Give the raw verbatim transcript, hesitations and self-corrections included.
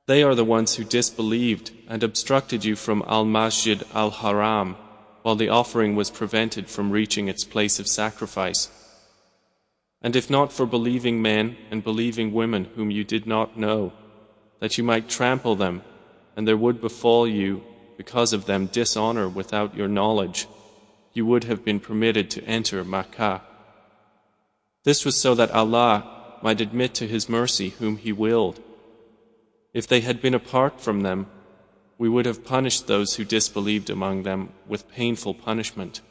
They are the ones who disbelieved and obstructed you from Al-Masjid al-Haram, while the offering was prevented from reaching its place of sacrifice. And if not for believing men and believing women whom you did not know, that you might trample them, and there would befall you because of them dishonor without your knowledge, you would have been permitted to enter Makkah. This was so that Allah might admit to His mercy whom He willed. If they had been apart from them, we would have punished those who disbelieved among them with painful punishment.